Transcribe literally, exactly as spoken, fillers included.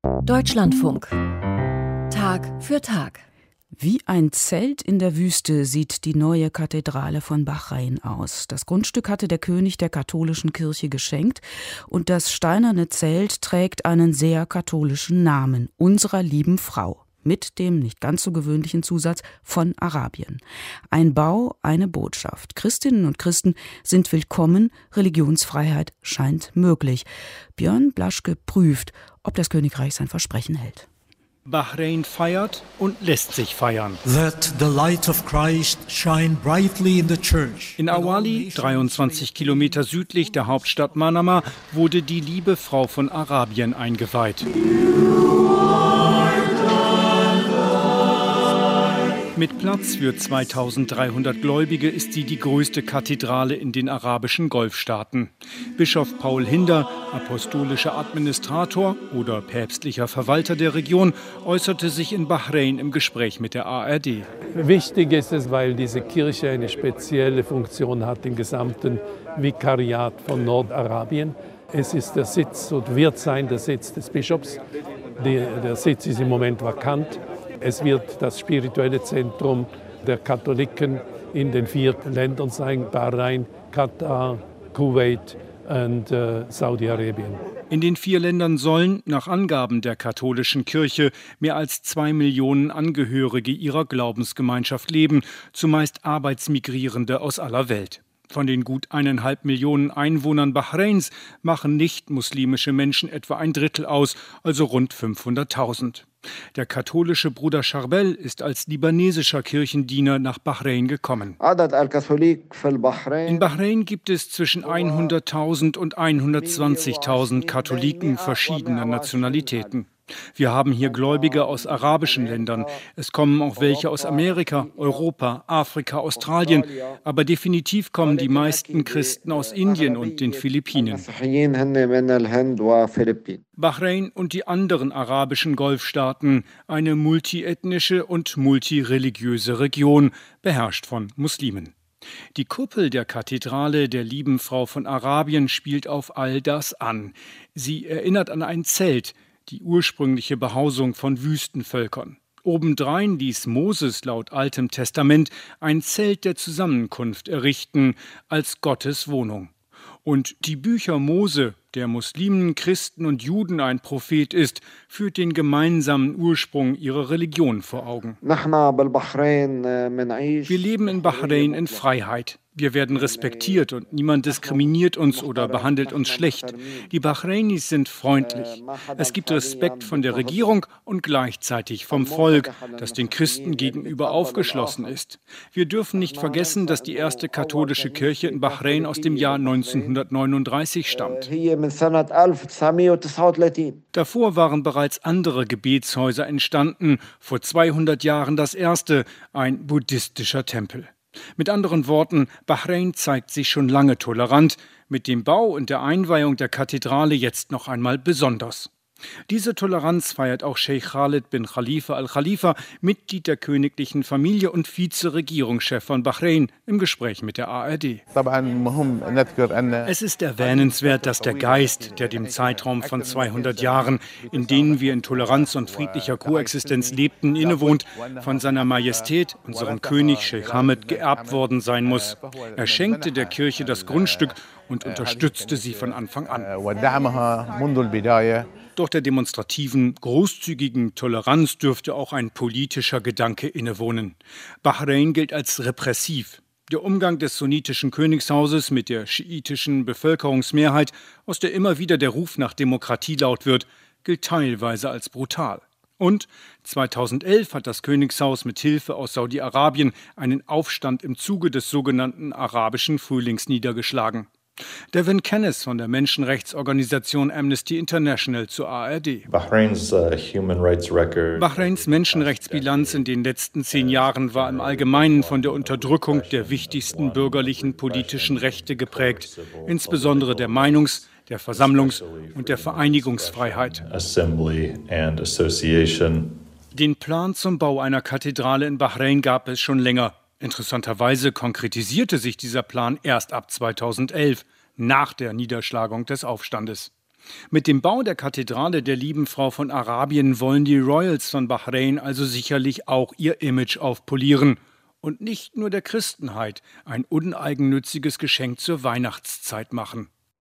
Deutschlandfunk. Tag für Tag. Wie ein Zelt in der Wüste sieht die neue Kathedrale von Bahrain aus. Das Grundstück hatte der König der katholischen Kirche geschenkt und das steinerne Zelt trägt einen sehr katholischen Namen, Unserer lieben Frau, mit dem nicht ganz so gewöhnlichen Zusatz von Arabien. Ein Bau, eine Botschaft. Christinnen und Christen sind willkommen, Religionsfreiheit scheint möglich. Björn Blaschke prüft, ob das Königreich sein Versprechen hält. Bahrain feiert und lässt sich feiern. Let the light of Christ shine brightly in the church. In Awali, dreiundzwanzig Kilometer südlich der Hauptstadt Manama, wurde die liebe Frau von Arabien eingeweiht. Mit Platz für zweitausenddreihundert Gläubige ist sie die größte Kathedrale in den arabischen Golfstaaten. Bischof Paul Hinder, apostolischer Administrator oder päpstlicher Verwalter der Region, äußerte sich in Bahrain im Gespräch mit der A R D. Wichtig ist es, weil diese Kirche eine spezielle Funktion hat im gesamten Vikariat von Nordarabien. Es ist der Sitz und wird sein der Sitz des Bischofs. Der, der Sitz ist im Moment vakant. Es wird das spirituelle Zentrum der Katholiken in den vier Ländern sein: Bahrain, Katar, Kuwait und äh, Saudi-Arabien. In den vier Ländern sollen, nach Angaben der katholischen Kirche, mehr als zwei Millionen Angehörige ihrer Glaubensgemeinschaft leben, zumeist Arbeitsmigrierende aus aller Welt. Von den gut eineinhalb Millionen Einwohnern Bahrains machen nicht-muslimische Menschen etwa ein Drittel aus, also rund fünfhunderttausend. Der katholische Bruder Charbel ist als libanesischer Kirchendiener nach Bahrain gekommen. In Bahrain gibt es zwischen hunderttausend und hundertzwanzigtausend Katholiken verschiedener Nationalitäten. Wir haben hier Gläubige aus arabischen Ländern. Es kommen auch welche aus Amerika, Europa, Afrika, Australien. Aber definitiv kommen die meisten Christen aus Indien und den Philippinen. Bahrain und die anderen arabischen Golfstaaten, eine multiethnische und multireligiöse Region, beherrscht von Muslimen. Die Kuppel der Kathedrale der lieben Frau von Arabien spielt auf all das an. Sie erinnert an ein Zelt, die ursprüngliche Behausung von Wüstenvölkern. Obendrein ließ Moses laut Altem Testament ein Zelt der Zusammenkunft errichten als Gottes Wohnung. Und die Bücher Mose, der Muslimen, Christen und Juden ein Prophet ist, führt den gemeinsamen Ursprung ihrer Religion vor Augen. Wir leben in Bahrain in Freiheit. Wir werden respektiert und niemand diskriminiert uns oder behandelt uns schlecht. Die Bahrainis sind freundlich. Es gibt Respekt von der Regierung und gleichzeitig vom Volk, das den Christen gegenüber aufgeschlossen ist. Wir dürfen nicht vergessen, dass die erste katholische Kirche in Bahrain aus dem Jahr neunzehnhundertneununddreißig stammt. Davor waren bereits andere Gebetshäuser entstanden, vor zweihundert Jahren das erste, ein buddhistischer Tempel. Mit anderen Worten, Bahrain zeigt sich schon lange tolerant, mit dem Bau und der Einweihung der Kathedrale jetzt noch einmal besonders. Diese Toleranz feiert auch Scheich Khalid bin Khalifa al-Khalifa, Mitglied der königlichen Familie und Vize-Regierungschef von Bahrain, im Gespräch mit der A R D. Es ist erwähnenswert, dass der Geist, der dem Zeitraum von zweihundert Jahren, in denen wir in Toleranz und friedlicher Koexistenz lebten, innewohnt, von seiner Majestät, unserem König Scheich Hamad, geerbt worden sein muss. Er schenkte der Kirche das Grundstück und unterstützte sie von Anfang an. Doch der demonstrativen, großzügigen Toleranz dürfte auch ein politischer Gedanke innewohnen. Bahrain gilt als repressiv. Der Umgang des sunnitischen Königshauses mit der schiitischen Bevölkerungsmehrheit, aus der immer wieder der Ruf nach Demokratie laut wird, gilt teilweise als brutal. Und zweitausendelf hat das Königshaus mit Hilfe aus Saudi-Arabien einen Aufstand im Zuge des sogenannten arabischen Frühlings niedergeschlagen. Devin Kennis von der Menschenrechtsorganisation Amnesty International zur A R D. Bahrains, uh, human rights record. Bahrains Menschenrechtsbilanz in den letzten zehn Jahren war im Allgemeinen von der Unterdrückung der wichtigsten bürgerlichen politischen Rechte geprägt, insbesondere der Meinungs-, der Versammlungs- und der Vereinigungsfreiheit. Assembly and association. Den Plan zum Bau einer Kathedrale in Bahrain gab es schon länger. Interessanterweise konkretisierte sich dieser Plan erst ab zweitausendelf, nach der Niederschlagung des Aufstandes. Mit dem Bau der Kathedrale der lieben Frau von Arabien wollen die Royals von Bahrain also sicherlich auch ihr Image aufpolieren. Und nicht nur der Christenheit ein uneigennütziges Geschenk zur Weihnachtszeit machen.